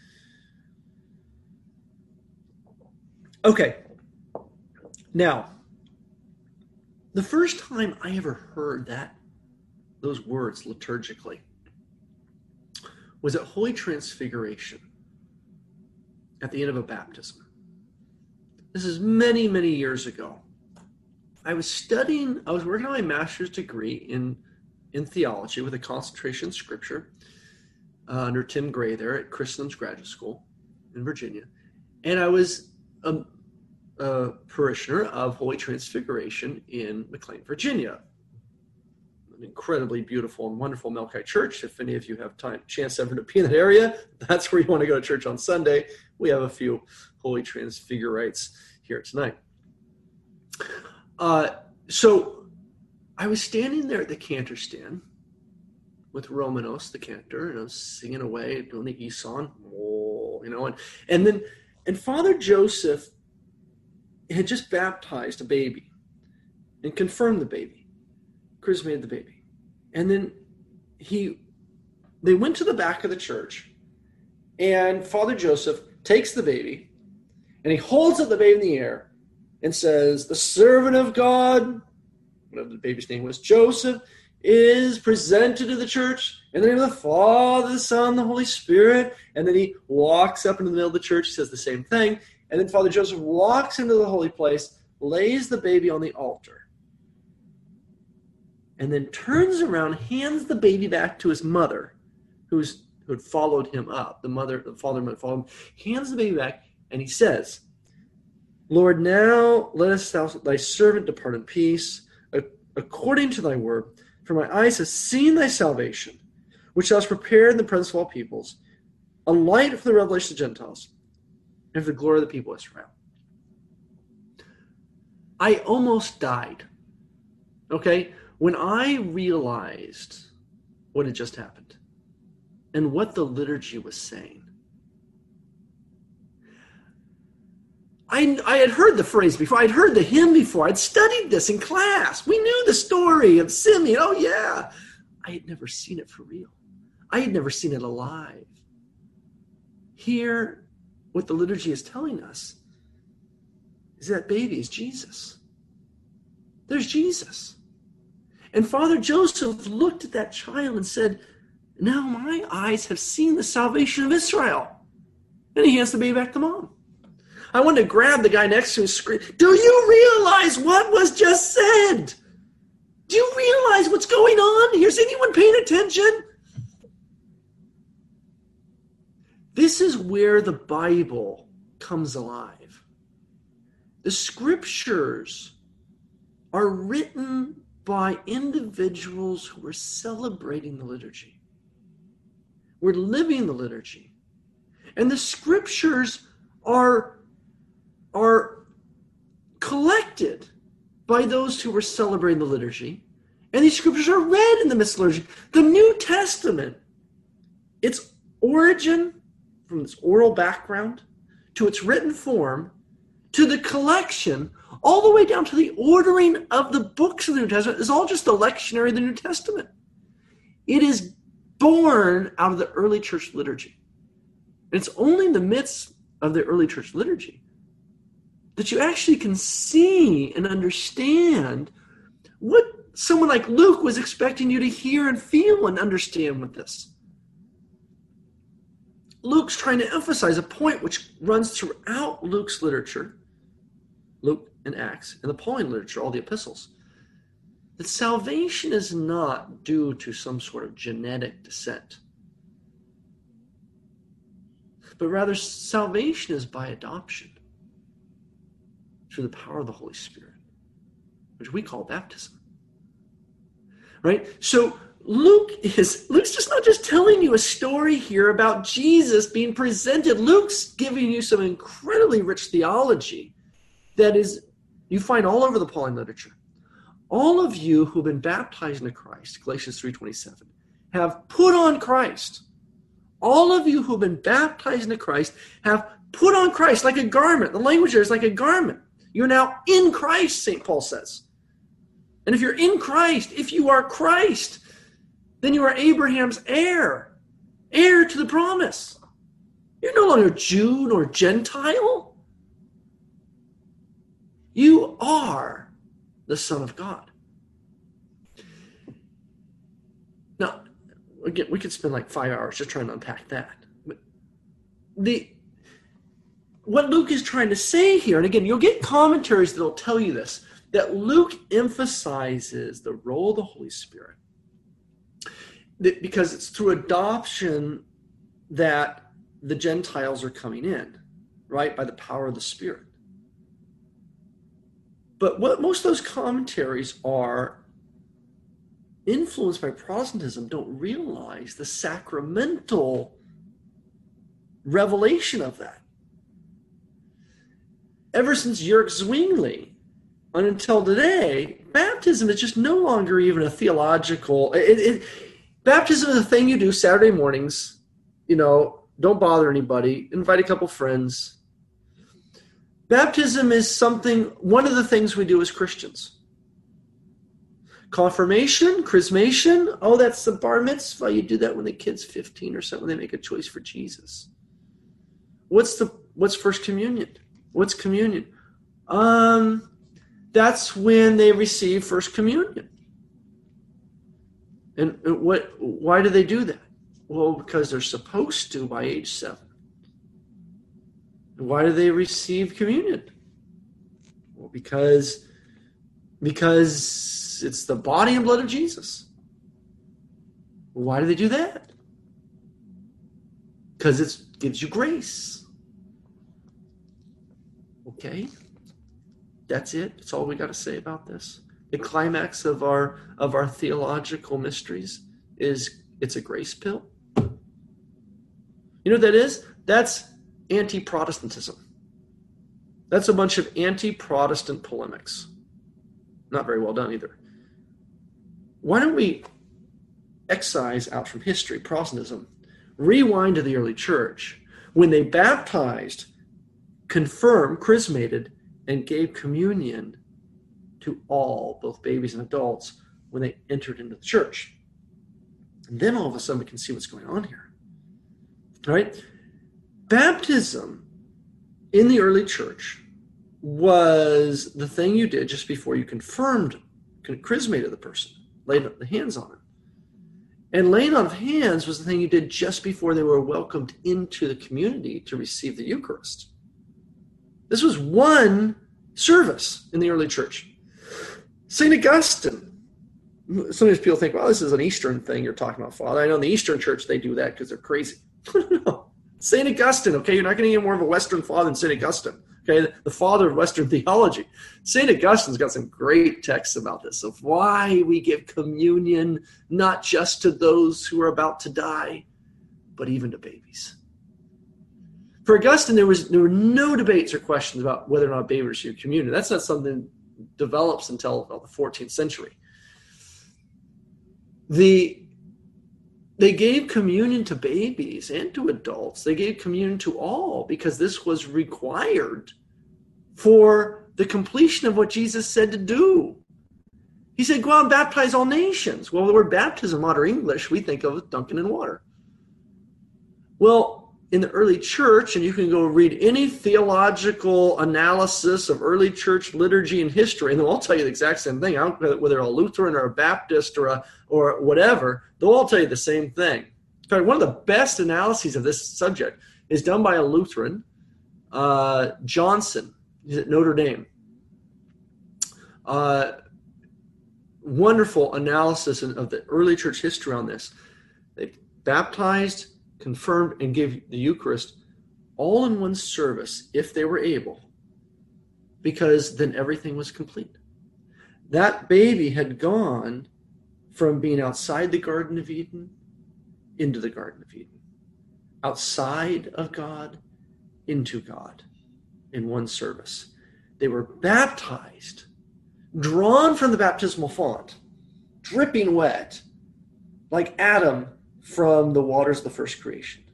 Okay. Now, the first time I ever heard that, those words liturgically, was at Holy Transfiguration, at the end of a baptism. This is many, many years ago. I was studying, I was working on my master's degree in, in theology with a concentration in scripture uh, under Tim Gray there at Christendom's Graduate School in Virginia. And I was a, a parishioner of Holy Transfiguration in McLean, Virginia. An incredibly beautiful and wonderful Melkite church. If any of you have time, chance ever to be in that area, that's where you want to go to church on Sunday. We have a few Holy Transfigurites here tonight. Uh, so I was standing there at the cantor stand with Romanos, the cantor, and I was singing away, doing the Eson, oh, you know, and, and then, and Father Joseph had just baptized a baby and confirmed the baby, chrismated the baby. And then he, they went to the back of the church, and Father Joseph takes the baby, and he holds up the baby in the air and says, the servant of God, whatever the baby's name was, Joseph, is presented to the church in the name of the Father, the Son, the Holy Spirit. And then he walks up into the middle of the church, says the same thing. And then Father Joseph walks into the holy place, lays the baby on the altar, and then turns around, hands the baby back to his mother, who's who had followed him up. The mother, the father had followed him, hands the baby back, and he says, Lord, now let us thou, thy servant depart in peace, according to thy word. For my eyes have seen thy salvation, which thou hast prepared in the presence of all peoples, a light for the revelation of the Gentiles, and for the glory of the people of Israel. I almost died. Okay? When I realized what had just happened and what the liturgy was saying, I, I had heard the phrase before. I'd heard the hymn before. I'd studied this in class. We knew the story of Simeon. Oh, yeah. I had never seen it for real. I had never seen it alive. Here, what the liturgy is telling us is that baby is Jesus. There's Jesus. And Father Joseph looked at that child and said, now my eyes have seen the salvation of Israel. And he hands the baby back to mom. I wanted to grab the guy next to him and scream, do you realize what was just said? Do you realize what's going on here? Is anyone paying attention? This is where the Bible comes alive. The scriptures are written by individuals who are celebrating the liturgy. We're living the liturgy. And the scriptures are, are collected by those who were celebrating the liturgy. And these scriptures are read in the midst of the liturgy. The New Testament, its origin from its oral background to its written form to the collection, all the way down to the ordering of the books of the New Testament, is all just the lectionary of the New Testament. It is born out of the early church liturgy. And it's only in the midst of the early church liturgy that you actually can see and understand what someone like Luke was expecting you to hear and feel and understand with this. Luke's trying to emphasize a point which runs throughout Luke's literature, Luke and Acts, and the Pauline literature, all the epistles, that salvation is not due to some sort of genetic descent, but rather salvation is by adoption through the power of the Holy Spirit, which we call baptism. Right? So Luke is Luke's just not just telling you a story here about Jesus being presented. Luke's giving you some incredibly rich theology that is you find all over the Pauline literature. All of you who've been baptized into Christ, Galatians three twenty-seven, have put on Christ. All of you who've been baptized into Christ have put on Christ like a garment. The language there is like a garment. You're now in Christ, Saint Paul says. And if you're in Christ, if you are Christ, then you are Abraham's heir, heir to the promise. You're no longer Jew nor Gentile. You are the Son of God. Now, again, we could spend like five hours just trying to unpack that. But the what Luke is trying to say here, and again, you'll get commentaries that will tell you this, that Luke emphasizes the role of the Holy Spirit. Because it's through adoption that the Gentiles are coming in, right, by the power of the Spirit. But what most of those commentaries are influenced by Protestantism don't realize the sacramental revelation of that. Ever since Jörg Zwingli, and until today, baptism is just no longer even a theological... It, it, Baptism is a thing you do Saturday mornings. You know, don't bother anybody. Invite a couple friends. Baptism is something, one of the things we do as Christians. Confirmation, chrismation, oh, that's the bar mitzvah. You do that when the kid's fifteen or something, when they make a choice for Jesus. What's the what's First Communion? What's communion? Um, that's when they receive First Communion. And what? Why do they do that? Well, because they're supposed to by age seven. Why do they receive communion? Well, because, because it's the body and blood of Jesus. Why do they do that? Because it gives you grace. Okay? That's it. That's all we got to say about this. The climax of our of our theological mysteries is it's a grace pill. You know what that is? That's anti-Protestantism. That's a bunch of anti-Protestant polemics. Not very well done either. Why don't we excise out from history Protestantism, rewind to the early church, when they baptized, confirmed, chrismated, and gave communion to all, both babies and adults, when they entered into the church. And then all of a sudden we can see what's going on here. All right? Baptism in the early church was the thing you did just before you confirmed, chrismated the person, laid the hands on him. And laying on of hands was the thing you did just before they were welcomed into the community to receive the Eucharist. This was one service in the early church. Saint Augustine. Sometimes people think, well, this is an Eastern thing you're talking about, Father. I know in the Eastern church they do that because they're crazy. No. Saint Augustine, okay? You're not going to get more of a Western father than Saint Augustine, okay? The father of Western theology. Saint Augustine's got some great texts about this, of why we give communion not just to those who are about to die, but even to babies. For Augustine, there was there were no debates or questions about whether or not a baby received communion. That's not something that develops until about the fourteenth century. The They gave communion to babies and to adults. They gave communion to all because this was required for the completion of what Jesus said to do. He said, go out and baptize all nations. Well, the word baptism, modern English, we think of as dunking in water. Well, in the early church, and you can go read any theological analysis of early church liturgy and history, and they'll all tell you the exact same thing. I don't know whether they're a Lutheran or a Baptist or a, or whatever, they'll all tell you the same thing. In fact, one of the best analyses of this subject is done by a Lutheran, uh, Johnson. He's at Notre Dame. Uh, wonderful analysis of the early church history on this. They baptized, confirmed, and gave the Eucharist all in one service if they were able, because then everything was complete. That baby had gone from being outside the Garden of Eden into the Garden of Eden, outside of God into God in one service. They were baptized, drawn from the baptismal font, dripping wet, like Adam from the waters of the first creation.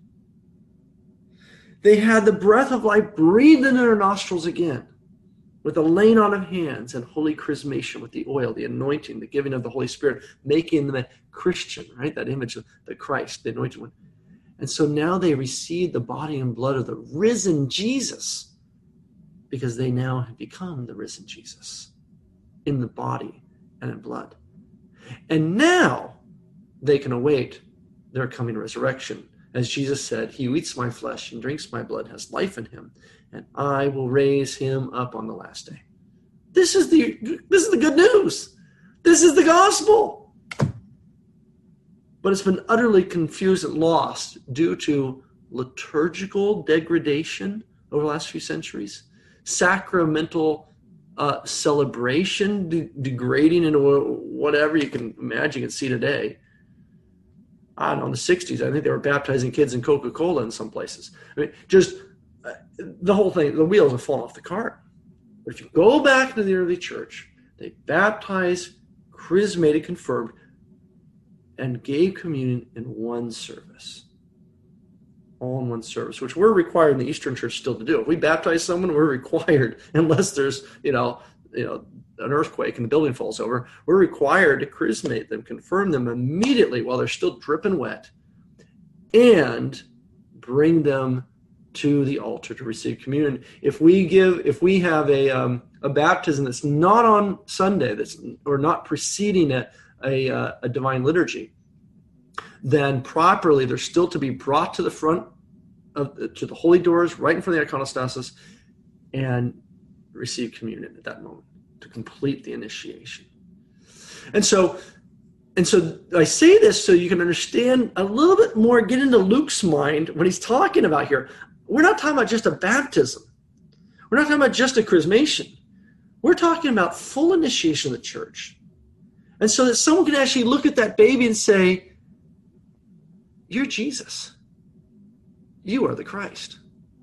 They had the breath of life breathed into their nostrils again, with the laying on of hands and holy chrismation with the oil, the anointing, the giving of the Holy Spirit, making them a Christian, right? That image of the Christ, the anointed one. And so now they receive the body and blood of the risen Jesus, because they now have become the risen Jesus in the body and in blood. And now they can await their coming resurrection. As Jesus said, he who eats my flesh and drinks my blood has life in him, and I will raise him up on the last day. This is the this is the good news. This is the gospel. But it's been utterly confused and lost due to liturgical degradation over the last few centuries, sacramental uh, celebration de- degrading into whatever you can imagine and see today. I don't know, in the sixties, I think they were baptizing kids in Coca-Cola in some places. I mean, just uh, the whole thing, the wheels have fallen off the cart. But if you go back to the early church, they baptized, chrismated, confirmed, and gave communion in one service. All in one service, which we're required in the Eastern Church still to do. If we baptize someone, we're required, unless there's, you know, you know, an earthquake and the building falls over, we're required to chrismate them, confirm them immediately while they're still dripping wet, and bring them to the altar to receive communion. If we give, if we have a um, a baptism that's not on Sunday, that's or not preceding a a, uh, a divine liturgy, then properly they're still to be brought to the front of to the holy doors, right in front of the iconostasis, and receive communion at that moment to complete the initiation. And so, and so I say this so you can understand a little bit more, get into Luke's mind when he's talking about here. We're not talking about just a baptism. We're not talking about just a chrismation. We're talking about full initiation of the church. And so that someone can actually look at that baby and say, you're Jesus. You are the Christ.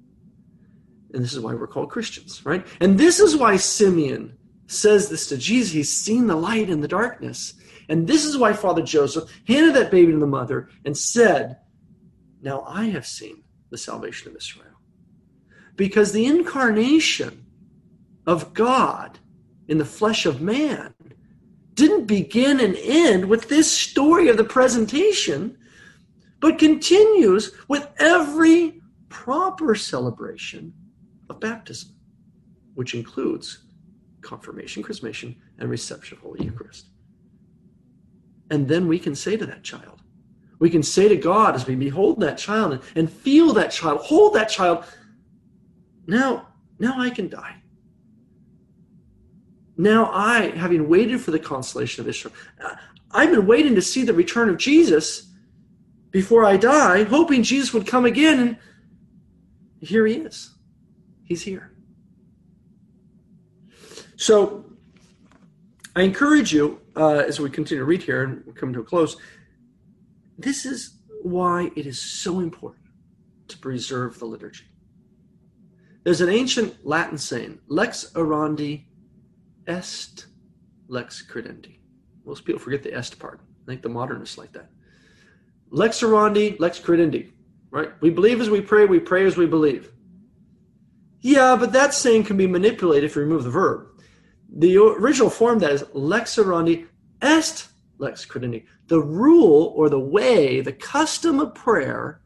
And this is why we're called Christians, right? And this is why Simeon says this to Jesus. He's seen the light in the darkness. And this is why Father Joseph handed that baby to the mother and said, now I have seen the salvation of Israel. Because the incarnation of God in the flesh of man didn't begin and end with this story of the presentation, but continues with every proper celebration of baptism, which includes confirmation, chrismation, and reception of Holy Eucharist. And then we can say to that child, we can say to God as we behold that child and, and feel that child, hold that child, now, now I can die. Now I, having waited for the consolation of Israel, I've been waiting to see the return of Jesus before I die, hoping Jesus would come again, and here he is. He's here. So I encourage you, uh, as we continue to read here and we're coming to a close, this is why it is so important to preserve the liturgy. There's an ancient Latin saying, lex orandi est lex credendi. Most people forget the est part. I think the modernists like that. Lex orandi, lex credendi, right? We believe as we pray, we pray as we believe. Yeah, but that saying can be manipulated if you remove the verb. The original form that is lex orandi est lex credendi. The rule or the way, the custom of prayer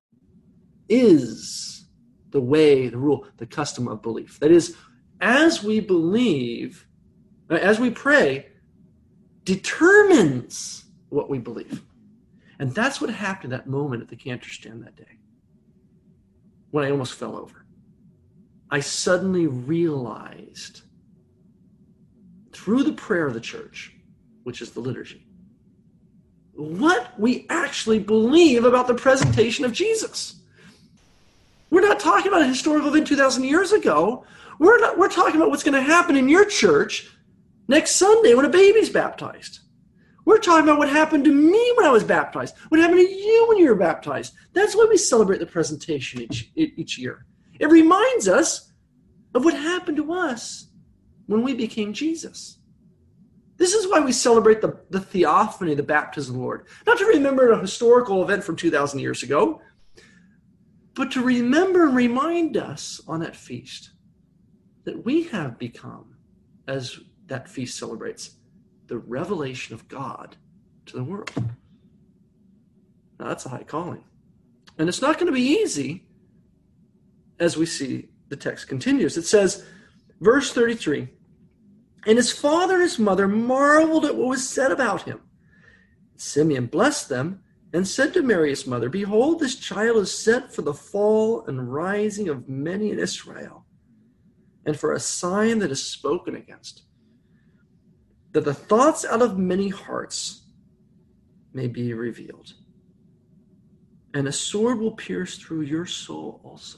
is the way, the rule, the custom of belief. That is, as we believe, as we pray, determines what we believe. And that's what happened at that moment at the cantor stand that day, when I almost fell over. I suddenly realized through the prayer of the church, which is the liturgy, what we actually believe about the presentation of Jesus. We're not talking about a historical event two thousand years ago. We're not, we're talking about what's going to happen in your church next Sunday when a baby's baptized. We're talking about what happened to me when I was baptized, what happened to you when you were baptized. That's why we celebrate the presentation each, each year. It reminds us of what happened to us when we became Jesus. This is why we celebrate the, the theophany, the baptism of the Lord. Not to remember a historical event from two thousand years ago, but to remember and remind us on that feast that we have become, as that feast celebrates, the revelation of God to the world. Now, that's a high calling. And it's not going to be easy, as we see the text continues. It says, verse thirty-three, and his father and his mother marveled at what was said about him. Simeon blessed them and said to Mary his mother, behold, this child is set for the fall and rising of many in Israel, and for a sign that is spoken against, that the thoughts out of many hearts may be revealed. And a sword will pierce through your soul also.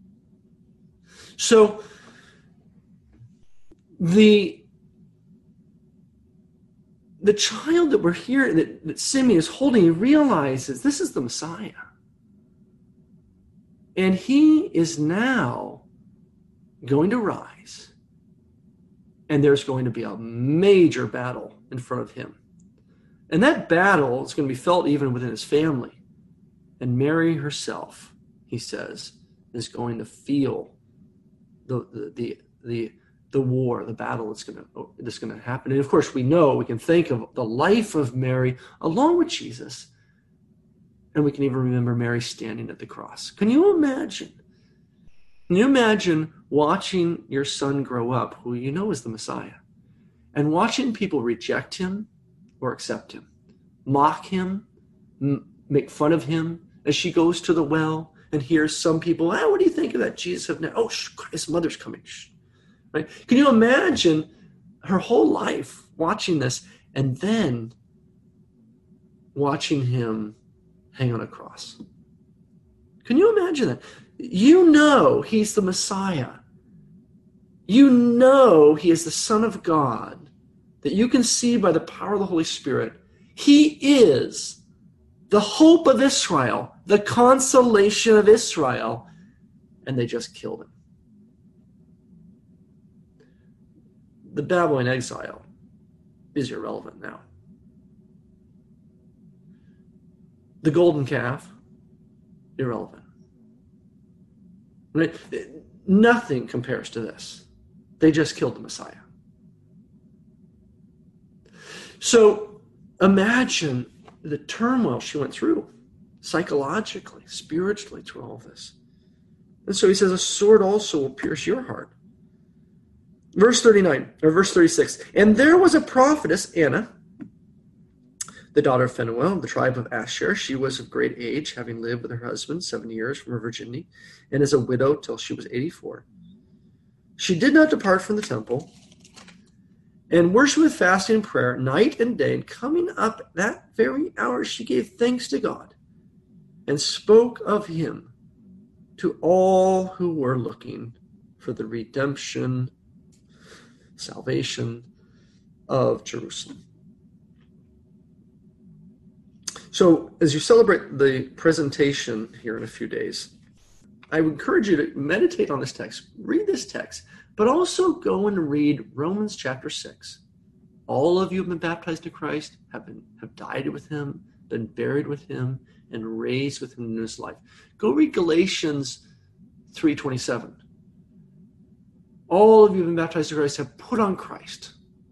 So the, the child that we're here, that, that Simeon is holding, he realizes this is the Messiah. And he is now going to rise. And there's going to be a major battle in front of him. And that battle is going to be felt even within his family. And Mary herself, he says, is going to feel the the the the, the war, the battle that's going to that's going to happen. And of course, we know, we can think of the life of Mary along with Jesus. And we can even remember Mary standing at the cross. Can you imagine? Can you imagine watching your son grow up, who you know is the Messiah, and watching people reject him or accept him, mock him, m- make fun of him as she goes to the well and hears some people, ah, what do you think of that Jesus of now? Oh, shh, his mother's coming. Shh. Right? Can you imagine her whole life watching this and then watching him hang on a cross? Can you imagine that? You know he's the Messiah. You know he is the Son of God, that you can see by the power of the Holy Spirit. He is the hope of Israel, the consolation of Israel, and they just killed him. The Babylonian exile is irrelevant now. The golden calf, irrelevant. Right? Nothing compares to this. They just killed the Messiah. So imagine the turmoil she went through, psychologically, spiritually, through all this. And so he says, a sword also will pierce your heart. Verse thirty-nine, or verse thirty-six, and there was a prophetess, Anna, the daughter of Phanuel, of the tribe of Asher. She was of great age, having lived with her husband seven years from her virginity, and as a widow till she was eighty-four. She did not depart from the temple, and worshiped with fasting and prayer night and day, and coming up that very hour she gave thanks to God, and spoke of him to all who were looking for the redemption, salvation of Jerusalem. So as you celebrate the presentation here in a few days, I would encourage you to meditate on this text, read this text, but also go and read Romans chapter six. All of you have been baptized to Christ, have been have died with him, been buried with him, and raised with him in his life. Go read Galatians three twenty-seven. All of you have been baptized to Christ, have put on Christ.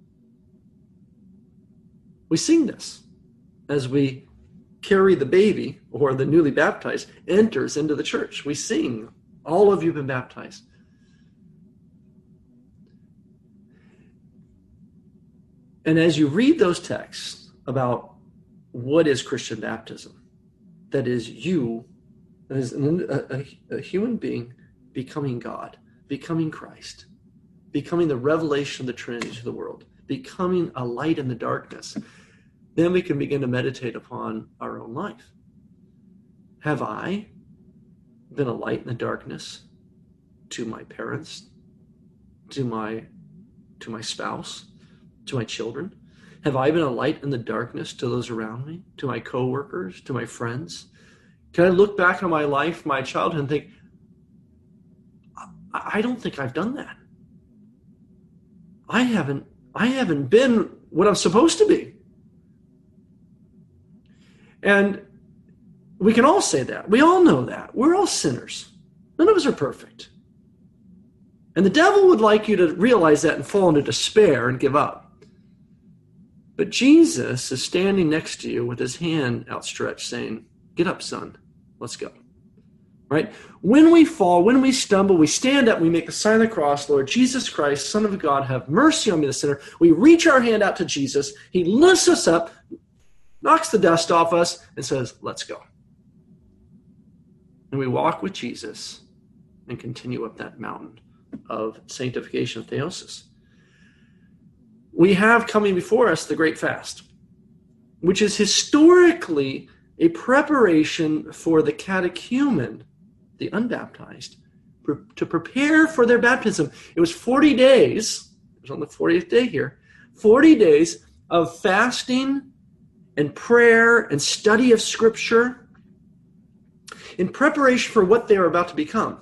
We sing this as we carry the baby, or the newly baptized, enters into the church. We sing, all of you have been baptized. And as you read those texts about what is Christian baptism, that is you, that is a, a, a human being becoming God, becoming Christ, becoming the revelation of the Trinity to the world, becoming a light in the darkness, then we can begin to meditate upon our own life. Have I been a light in the darkness to my parents, to my, to my spouse, to my children? Have I been a light in the darkness to those around me, to my coworkers, to my friends? Can I look back on my life, my childhood, and think, I don't think I've done that. I haven't, I haven't been what I'm supposed to be. And we can all say that. We all know that. We're all sinners. None of us are perfect. And the devil would like you to realize that and fall into despair and give up. But Jesus is standing next to you with his hand outstretched saying, get up, son. Let's go. Right? When we fall, when we stumble, we stand up, we make the sign of the cross, Lord Jesus Christ, Son of God, have mercy on me, the sinner. We reach our hand out to Jesus. He lifts us up, knocks the dust off us, and says, let's go. And we walk with Jesus and continue up that mountain of sanctification, of theosis. We have coming before us the Great Fast, which is historically a preparation for the catechumen, the unbaptized, to prepare for their baptism. It was forty days, it was on the fortieth day here, forty days of fasting and prayer and study of Scripture in preparation for what they were about to become.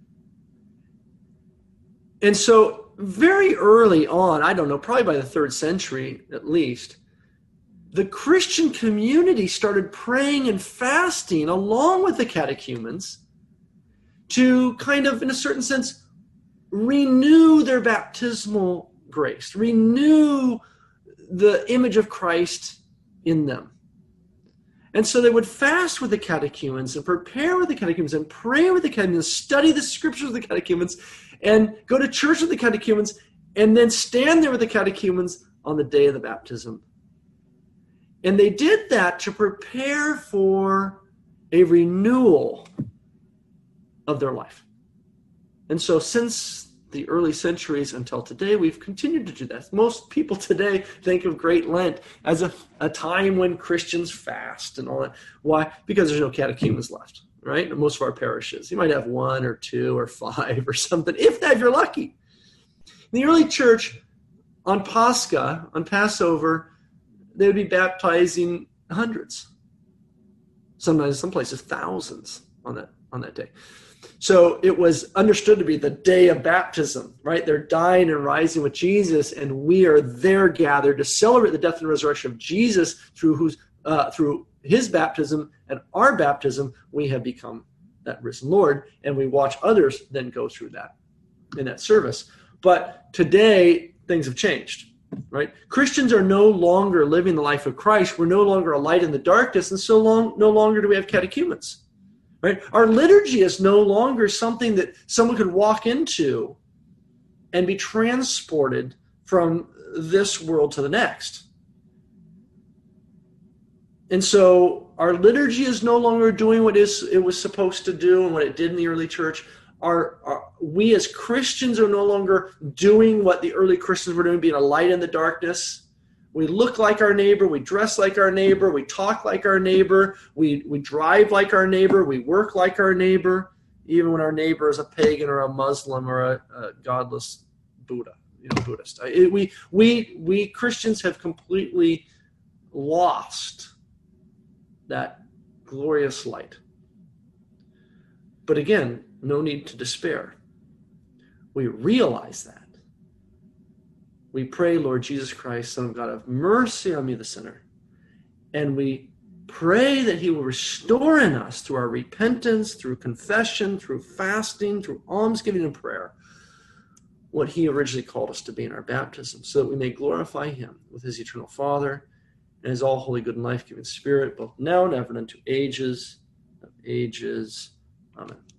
And so very early on, I don't know, probably by the third century at least, the Christian community started praying and fasting along with the catechumens to kind of, in a certain sense, renew their baptismal grace, renew the image of Christ in them. And so they would fast with the catechumens and prepare with the catechumens and pray with the catechumens, study the scriptures with the catechumens, and go to church with the catechumens, and then stand there with the catechumens on the day of the baptism. And they did that to prepare for a renewal of their life. And so since the early centuries until today, we've continued to do that. Most people today think of Great Lent as a, a time when Christians fast and all that. Why? Because there's no catechumens left, right? In most of our parishes. You might have one or two or five or something, if that, if you're lucky. In the early church, on Pascha, on Passover, they would be baptizing hundreds. Sometimes, some places, thousands on that on that day. So it was understood to be the day of baptism, right? They're dying and rising with Jesus, and we are there gathered to celebrate the death and resurrection of Jesus through whose uh, through his baptism and our baptism, we have become that risen Lord, and we watch others then go through that in that service. But today, things have changed. right? Christians are no longer living the life of Christ. We're no longer a light in the darkness, and so long, no longer do we have catechumens, right? Our liturgy is no longer something that someone could walk into and be transported from this world to the next. And so our liturgy is no longer doing what is it was supposed to do and what it did in the early church. Our, our, we as Christians are no longer doing what the early Christians were doing, being a light in the darkness. We look like our neighbor, we dress like our neighbor, we talk like our neighbor, we, we drive like our neighbor, we work like our neighbor, even when our neighbor is a pagan or a Muslim or a, a godless Buddha, you know, Buddhist. It, we, we, we Christians have completely lost that glorious light. But again, no need to despair. We realize that. We pray, Lord Jesus Christ, Son of God, have mercy on me, the sinner. And we pray that he will restore in us through our repentance, through confession, through fasting, through almsgiving and prayer, what he originally called us to be in our baptism, so that we may glorify him with his eternal Father and his all holy, good, and life-giving Spirit, both now and ever and unto ages of ages. Amen.